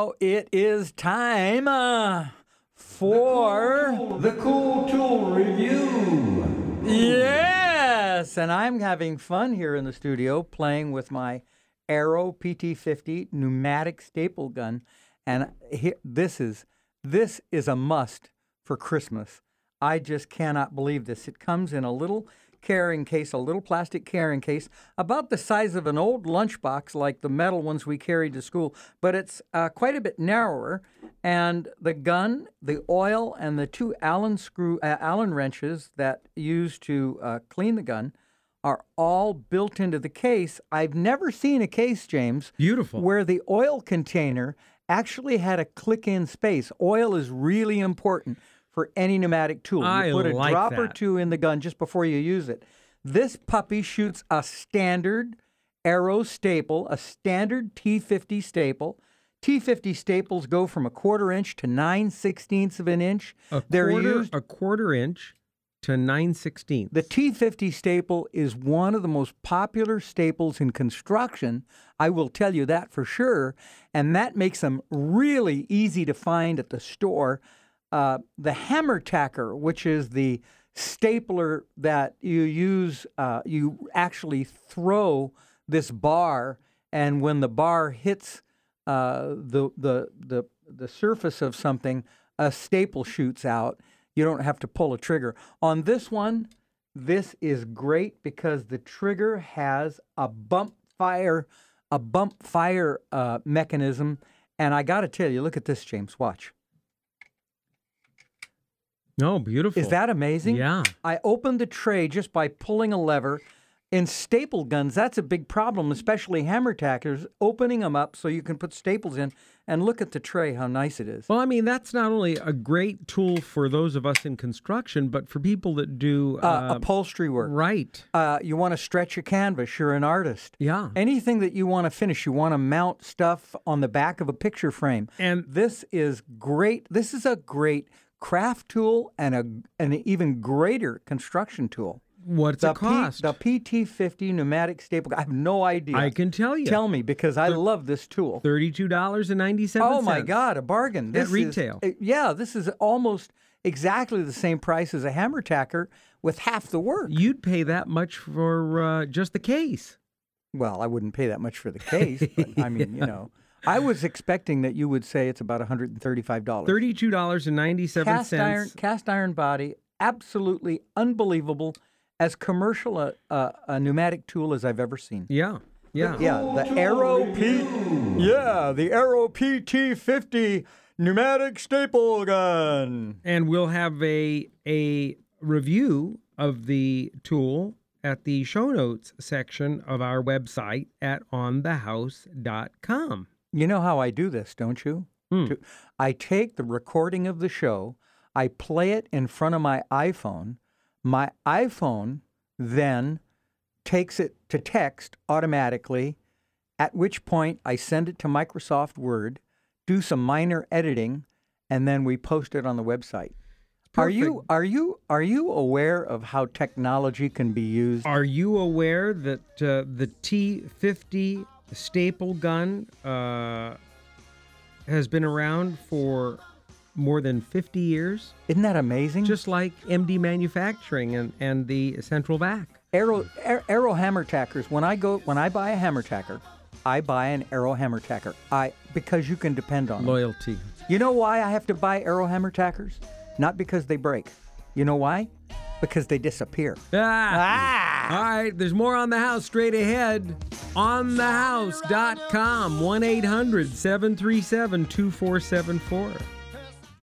now it is time for the Cool Tool Review. Yes, and I'm having fun here in the studio playing with my Arrow PT50 pneumatic staple gun, and this is a must for Christmas. I just cannot believe this. It comes in a little carrying case, a little plastic carrying case, about the size of an old lunchbox like the metal ones we carried to school, but it's quite a bit narrower. And the gun, the oil, and the two Allen wrenches that used to clean the gun are all built into the case. I've never seen a case, James, beautiful, where the oil container actually had a click-in space. Oil is really important for any pneumatic tool. You put a drop or two in the gun just before you use it. This puppy shoots a standard Arrow staple, a standard T50 staple. T50 staples go from 1/4 inch to 9/16 of an inch. A quarter inch to 9/16. The T50 staple is one of the most popular staples in construction. I will tell you that for sure. And that makes them really easy to find at the store. The hammer tacker, which is the stapler that you use, you actually throw this bar, and when the bar hits the surface of something, a staple shoots out. You don't have to pull a trigger. On this one, this is great because the trigger has a bump fire mechanism, and I got to tell you, look at this, James. Watch. Oh, beautiful. Is that amazing? Yeah. I opened the tray just by pulling a lever. In staple guns, that's a big problem, especially hammer tackers, opening them up so you can put staples in. And look at the tray, how nice it is. Well, I mean, that's not only a great tool for those of us in construction, but for people that do upholstery work. Right. You want to stretch a canvas. You're an artist. Yeah. Anything that you want to finish, you want to mount stuff on the back of a picture frame. And this is great. This is a great craft tool and an even greater construction tool. What's it cost? The PT50 pneumatic staple. I have no idea. I can tell you. Tell me, because I love this tool. $32.97. Oh my God, a bargain! At retail. This is almost exactly the same price as a hammer tacker with half the work. You'd pay that much for just the case. Well, I wouldn't pay that much for the case, but I mean, you know. I was expecting that you would say it's about $135. $32.97. Cast iron body, absolutely unbelievable. As commercial a pneumatic tool as I've ever seen. Yeah. The Arrow PT50 pneumatic staple gun. And we'll have a review of the tool at the show notes section of our website at onthehouse.com. You know how I do this, don't you? I take the recording of the show, I play it in front of my iPhone. My iPhone then takes it to text automatically, at which point I send it to Microsoft Word, do some minor editing, and then we post it on the website. Perfect. Are you aware of how technology can be used? Are you aware that the T50 staple gun has been around for more than 50 years. Isn't that amazing? Just like MD Manufacturing and the Central Vac. Arrow hammer tackers. When I buy a hammer tacker, I buy an Arrow hammer tacker. Because you can depend on loyalty. Them. You know why I have to buy Arrow hammer tackers? Not because they break. You know why? Because they disappear. All right, there's more On the House straight ahead. OnTheHouse.com, 1-800-737-2474.